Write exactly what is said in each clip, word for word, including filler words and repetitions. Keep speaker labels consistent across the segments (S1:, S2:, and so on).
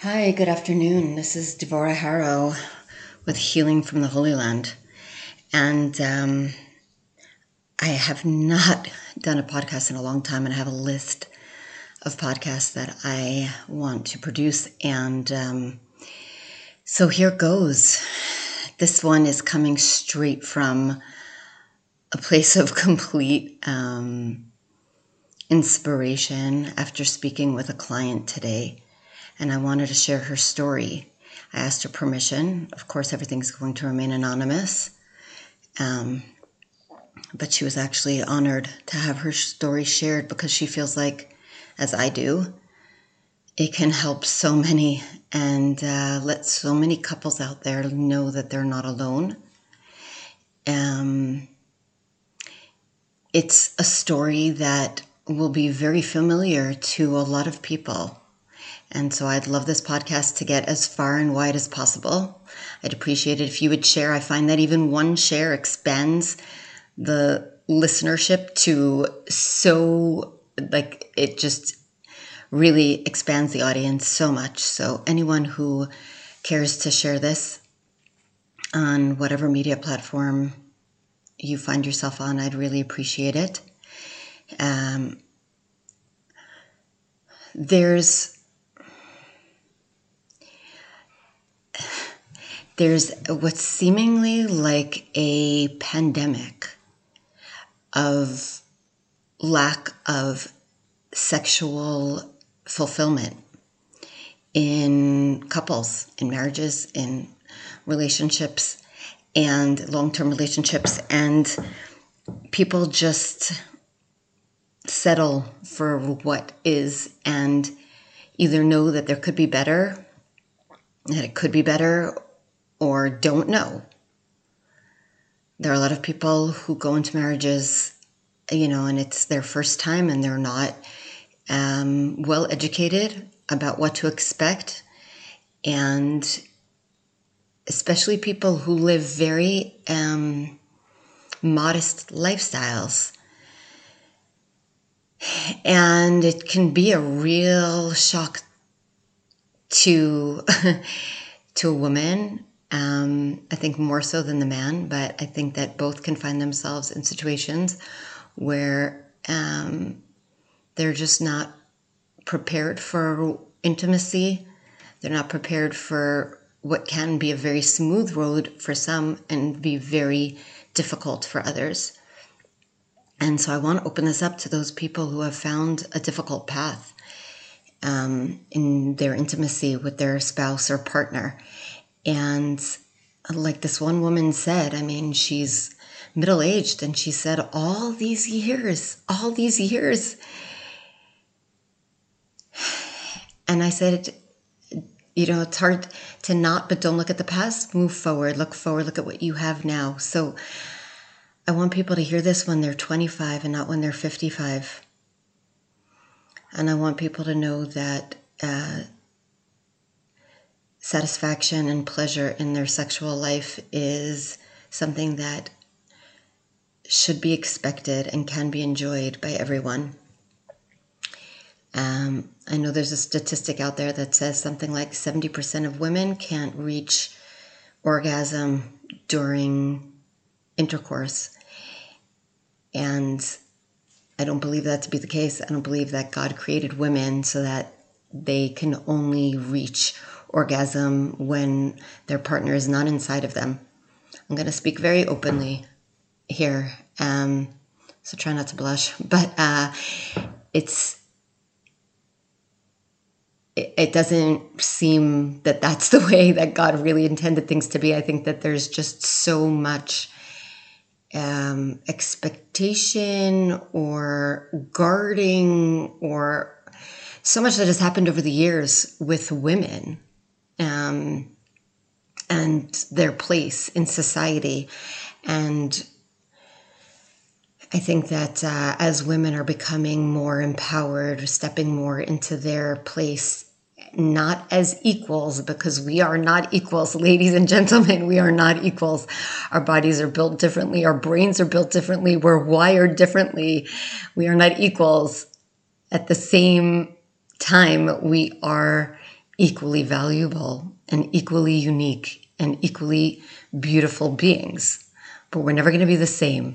S1: Hi, good afternoon. This is Devorah Harrow with Healing from the Holy Land. And um, I have not done a podcast in a long time, and I have a list of podcasts that I want to produce. And um, so here goes. This one is coming straight from a place of complete um, inspiration after speaking with a client today. And I wanted to share her story. I asked her permission. Of course, everything's going to remain anonymous. Um, but she was actually honored to have her story shared because she feels like, as I do, it can help so many and uh, let so many couples out there know that they're not alone. Um, it's a story that will be very familiar to a lot of people. And so I'd love this podcast to get as far and wide as possible. I'd appreciate it if you would share. I find that even one share expands the listenership to so, like, it just really expands the audience so much. So anyone who cares to share this on whatever media platform you find yourself on, I'd really appreciate it. Um, there's There's what's seemingly like a pandemic of lack of sexual fulfillment in couples, in marriages, in relationships, and long-term relationships. And people just settle for what is and either know that there could be better, that it could be better, or don't know. There are a lot of people who go into marriages, you know, and it's their first time and they're not um, well educated about what to expect. And especially people who live very um, modest lifestyles. And it can be a real shock to, to a woman. Um, I think more so than the man, but I think that both can find themselves in situations where um, they're just not prepared for intimacy. They're not prepared for what can be a very smooth road for some and be very difficult for others. And so I want to open this up to those people who have found a difficult path um, in their intimacy with their spouse or partner. And like this one woman said, I mean, she's middle-aged, and she said, all these years, all these years. And I said, you know, it's hard to not, but don't look at the past, move forward, look forward, look at what you have now. So I want people to hear this when they're twenty-five and not when they're fifty-five. And I want people to know that uh, satisfaction and pleasure in their sexual life is something that should be expected and can be enjoyed by everyone. Um, I know there's a statistic out there that says something like seventy percent of women can't reach orgasm during intercourse. And I don't believe that to be the case. I don't believe that God created women so that they can only reach orgasm when their partner is not inside of them. I'm going to speak very openly here, um, so try not to blush. But uh, it's it, it doesn't seem that that's the way that God really intended things to be. I think that there's just so much um, expectation or guarding or so much that has happened over the years with women um, and their place in society. And I think that uh, as women are becoming more empowered, stepping more into their place, not as equals, because we are not equals, ladies and gentlemen, we are not equals. Our bodies are built differently. Our brains are built differently. We're wired differently. We are not equals. At the same time, we are equally valuable and equally unique and equally beautiful beings, but we're never going to be the same.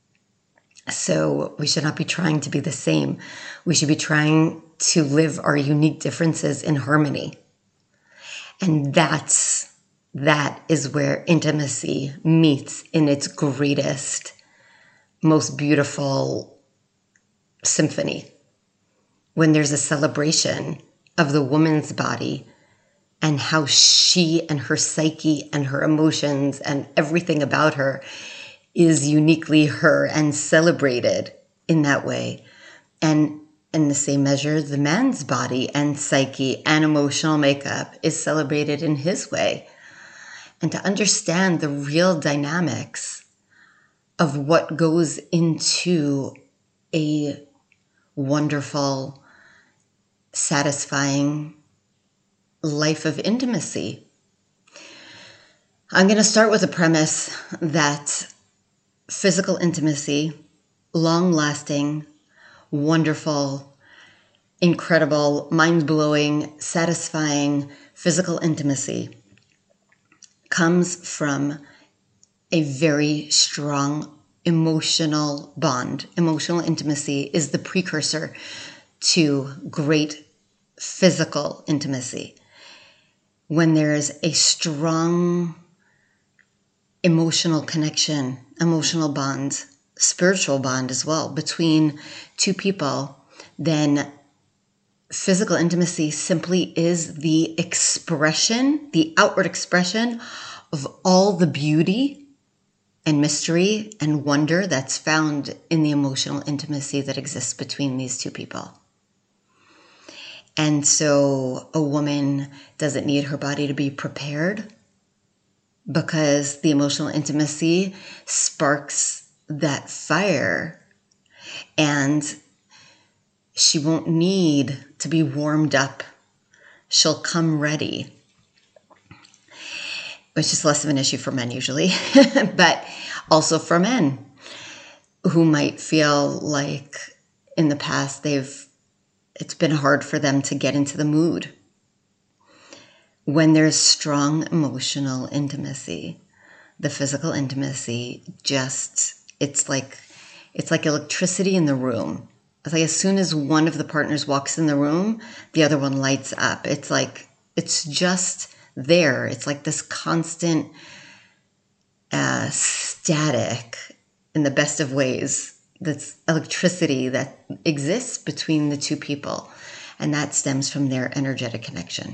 S1: So we should not be trying to be the same. We should be trying to live our unique differences in harmony. And that's, that is where intimacy meets in its greatest, most beautiful symphony. When there's a celebration of the woman's body and how she and her psyche and her emotions and everything about her is uniquely her and celebrated in that way. And in the same measure, the man's body and psyche and emotional makeup is celebrated in his way. And to understand the real dynamics of what goes into a wonderful, satisfying life of intimacy. I'm going to start with the premise that physical intimacy, long-lasting, wonderful, incredible, mind-blowing, satisfying physical intimacy comes from a very strong emotional bond. Emotional intimacy is the precursor to great physical intimacy. When there is a strong emotional connection, emotional bond, spiritual bond as well between two people, then physical intimacy simply is the expression, the outward expression of all the beauty and mystery and wonder that's found in the emotional intimacy that exists between these two people. And so a woman doesn't need her body to be prepared, because the emotional intimacy sparks that fire, and she won't need to be warmed up. She'll come ready, which is less of an issue for men usually, but also for men who might feel like in the past they've it's been hard for them to get into the mood. When there's strong emotional intimacy, the physical intimacy just, it's like, it's like electricity in the room. It's like as soon as one of the partners walks in the room, the other one lights up. It's like, it's just there. It's like this constant uh, static in the best of ways. That's electricity that exists between the two people. And that stems from their energetic connection.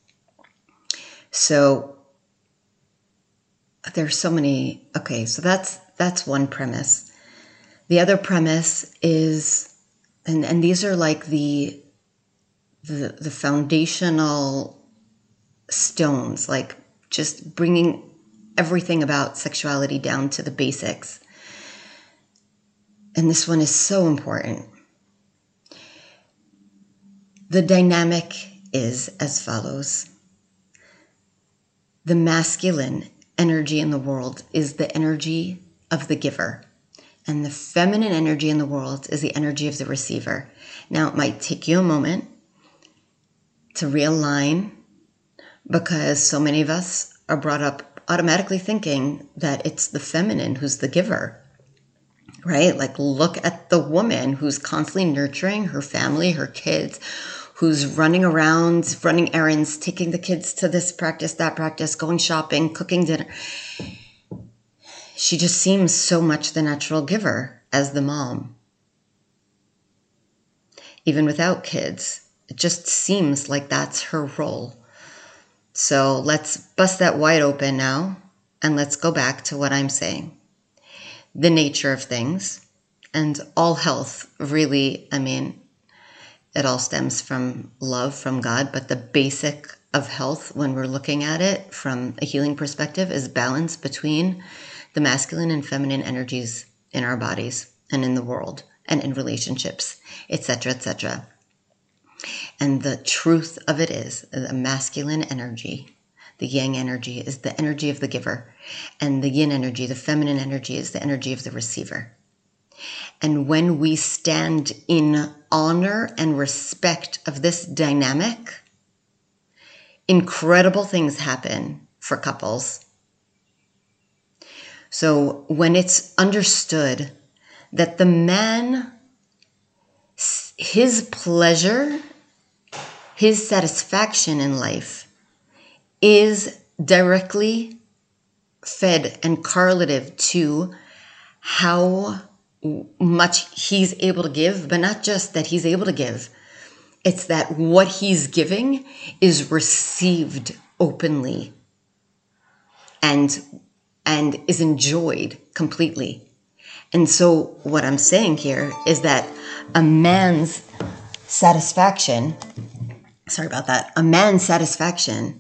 S1: So there's so many, okay, so that's that's one premise. The other premise is, and, and these are like the, the the foundational stones, like just bringing everything about sexuality down to the basics. And this one is so important. The dynamic is as follows. The masculine energy in the world is the energy of the giver, and the feminine energy in the world is the energy of the receiver. Now, it might take you a moment to realign, because so many of us are brought up automatically thinking that it's the feminine who's the giver, right? Like, look at the woman who's constantly nurturing her family, her kids, who's running around, running errands, taking the kids to this practice, that practice, going shopping, cooking dinner. She just seems so much the natural giver as the mom. Even without kids, it just seems like that's her role. So let's bust that wide open now, and let's go back to what I'm saying. The nature of things, and all health, really, I mean, it all stems from love from God, but the basic of health, when we're looking at it from a healing perspective, is balance between the masculine and feminine energies in our bodies and in the world and in relationships, et cetera, et cetera. And the truth of it is, the masculine energy, the yang energy, is the energy of the giver, and the yin energy, the feminine energy, is the energy of the receiver. And when we stand in honor and respect of this dynamic, incredible things happen for couples. So when it's understood that the man, his pleasure, his satisfaction in life is directly fed and correlative to how much he's able to give, but not just that he's able to give. It's that what he's giving is received openly and and is enjoyed completely. And so what I'm saying here is that a man's satisfaction, sorry about that, a man's satisfaction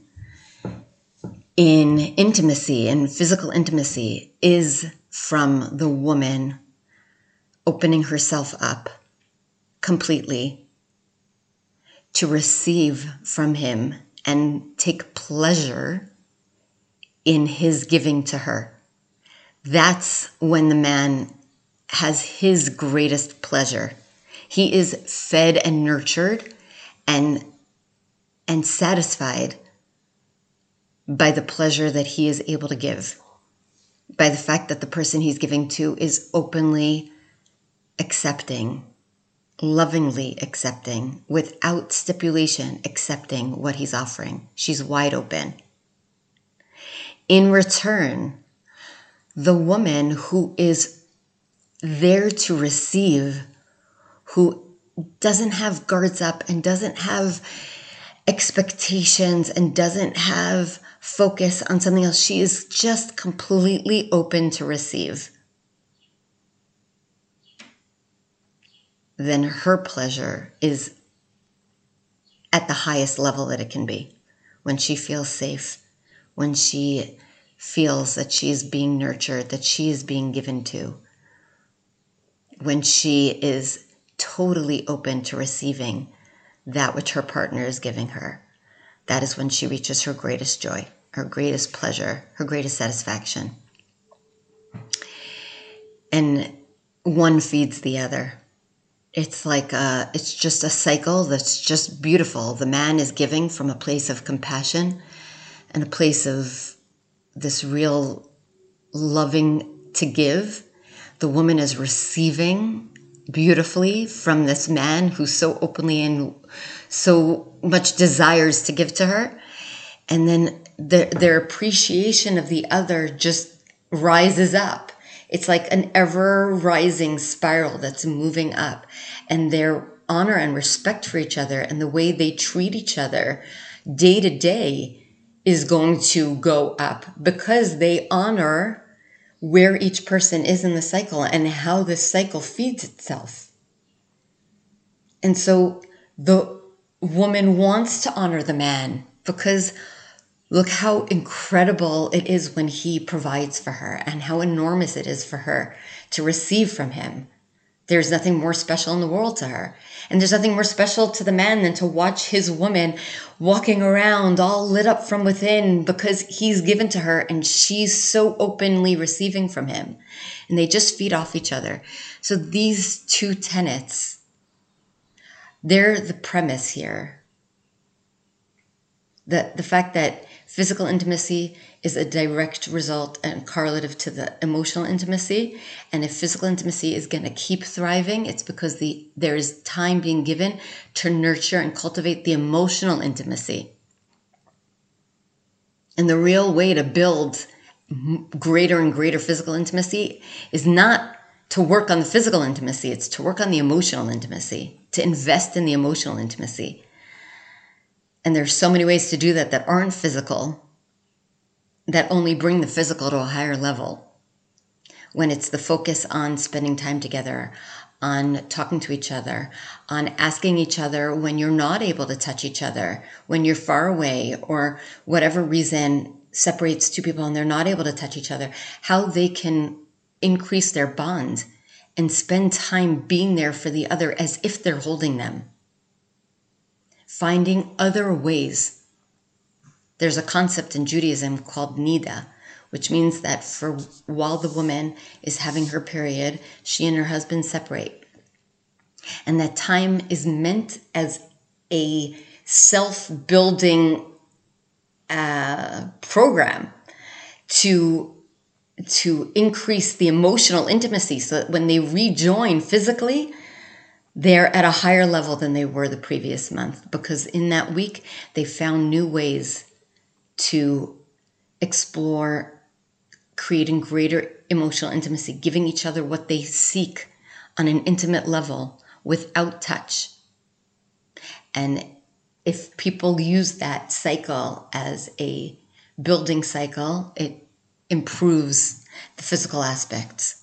S1: in intimacy and physical intimacy is from the woman opening herself up completely to receive from him and take pleasure in his giving to her. That's when the man has his greatest pleasure. He is fed and nurtured and, and satisfied by the pleasure that he is able to give, by the fact that the person he's giving to is openly accepting, lovingly accepting, without stipulation, accepting what he's offering. She's wide open. In return, the woman who is there to receive, who doesn't have guards up and doesn't have expectations and doesn't have focus on something else, she is just completely open to receive, then her pleasure is at the highest level that it can be. When she feels safe, when she feels that she is being nurtured, that she is being given to, when she is totally open to receiving that which her partner is giving her, that is when she reaches her greatest joy, her greatest pleasure, her greatest satisfaction. And one feeds the other. It's like a, it's just a cycle that's just beautiful. The man is giving from a place of compassion and a place of this real loving to give. The woman is receiving beautifully from this man who so openly and so much desires to give to her. And then their, their appreciation of the other just rises up. It's like an ever rising spiral that's moving up, and their honor and respect for each other and the way they treat each other day to day is going to go up because they honor where each person is in the cycle and how this cycle feeds itself. And so the woman wants to honor the man because look how incredible it is when he provides for her and how enormous it is for her to receive from him. There's nothing more special in the world to her. And there's nothing more special to the man than to watch his woman walking around all lit up from within because he's given to her and she's so openly receiving from him. And they just feed off each other. So these two tenets, they're the premise here. The, the fact that physical intimacy is a direct result and correlative to the emotional intimacy. And if physical intimacy is going to keep thriving, it's because the there is time being given to nurture and cultivate the emotional intimacy. And the real way to build greater and greater physical intimacy is not to work on the physical intimacy, it's to work on the emotional intimacy, to invest in the emotional intimacy. And there's so many ways to do that that aren't physical, that only bring the physical to a higher level. When it's the focus on spending time together, on talking to each other, on asking each other when you're not able to touch each other, when you're far away, or whatever reason separates two people and they're not able to touch each other, how they can increase their bond and spend time being there for the other as if they're holding them. Finding other ways. There's a concept in Judaism called nida, which means that for while the woman is having her period, she and her husband separate. And that time is meant as a self-building uh, program to to increase the emotional intimacy so that when they rejoin physically, they're at a higher level than they were the previous month, because in that week they found new ways to explore creating greater emotional intimacy, giving each other what they seek on an intimate level without touch. And if people use that cycle as a building cycle, it improves the physical aspects.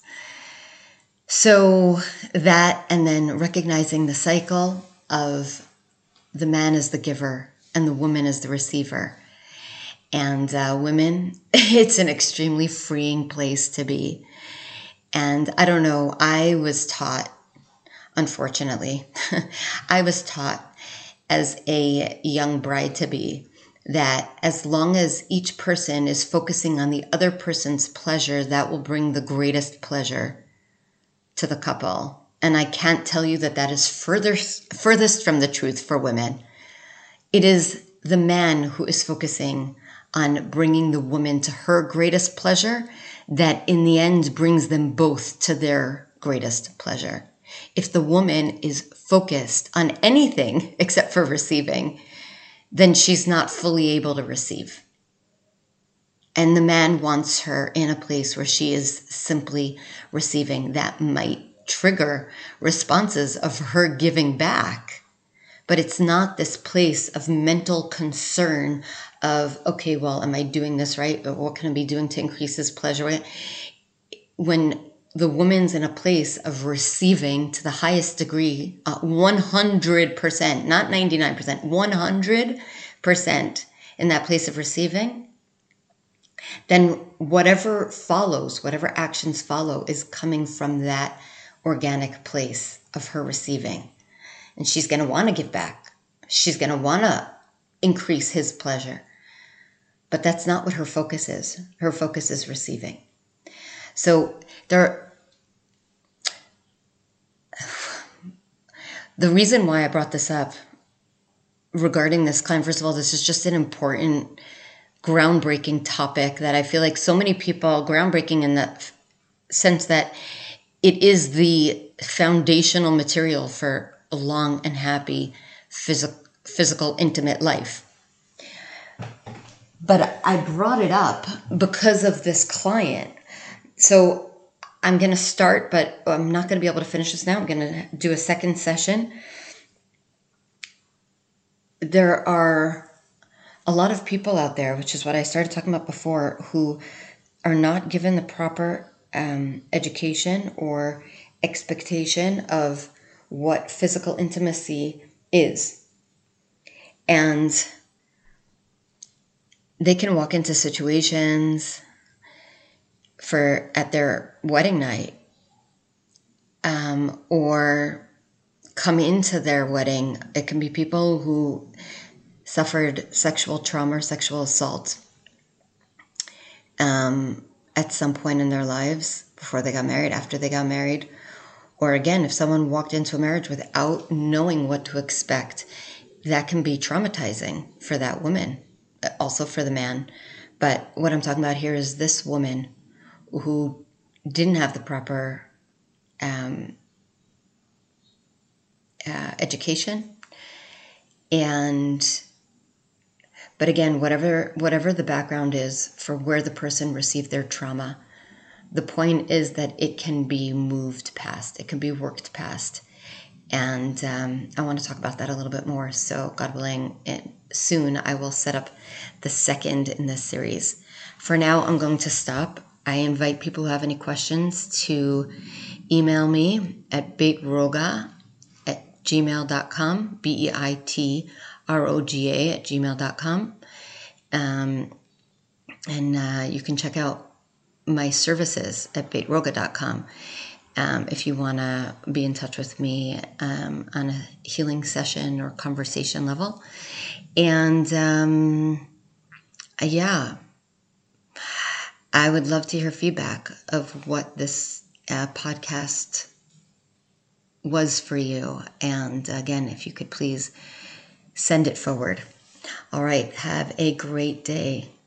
S1: So that, and then recognizing the cycle of the man as the giver and the woman as the receiver. And uh, women, it's an extremely freeing place to be. And I don't know, I was taught, unfortunately, I was taught as a young bride-to-be that as long as each person is focusing on the other person's pleasure, that will bring the greatest pleasure to the couple. And I can't tell you that that is furthest, furthest from the truth for women. It is the man who is focusing on bringing the woman to her greatest pleasure that in the end brings them both to their greatest pleasure. If the woman is focused on anything except for receiving, then she's not fully able to receive. And the man wants her in a place where she is simply receiving. That might trigger responses of her giving back. But it's not this place of mental concern of, okay, well, am I doing this right? Or what can I be doing to increase his pleasure? When the woman's in a place of receiving to the highest degree, uh, one hundred percent, not ninety-nine percent, one hundred percent in that place of receiving, then whatever follows, whatever actions follow is coming from that organic place of her receiving. And she's going to want to give back. She's going to want to increase his pleasure. But that's not what her focus is. Her focus is receiving. So there, the reason why I brought this up regarding this climb, first of all, this is just an important, groundbreaking topic that I feel like so many people, groundbreaking in the sense that it is the foundational material for a long and happy physical, physical, intimate life. But I brought it up because of this client. So I'm going to start, but I'm not going to be able to finish this now. I'm going to do a second session. There are a lot of people out there, which is what I started talking about before, who are not given the proper um, education or expectation of what physical intimacy is. And they can walk into situations for at their wedding night um, or come into their wedding. It can be people who suffered sexual trauma or sexual assault um, at some point in their lives before they got married, after they got married. Or again, if someone walked into a marriage without knowing what to expect, that can be traumatizing for that woman, also for the man. But what I'm talking about here is this woman who didn't have the proper um, uh, education. And, but again, whatever whatever the background is for where the person received their trauma, the point is that it can be moved past. It can be worked past. And um, I want to talk about that a little bit more. So God willing, it, soon I will set up the second in this series. For now, I'm going to stop. I invite people who have any questions to email me at beitroga at gmail dot com, B E I T R O G A at gmail dot com. Um, and uh, you can check out my services at beitroga dot com. Um, if you want to be in touch with me um, on a healing session or conversation level. And um, yeah, I would love to hear feedback of what this uh, podcast was for you. And again, if you could please send it forward. All right. Have a great day.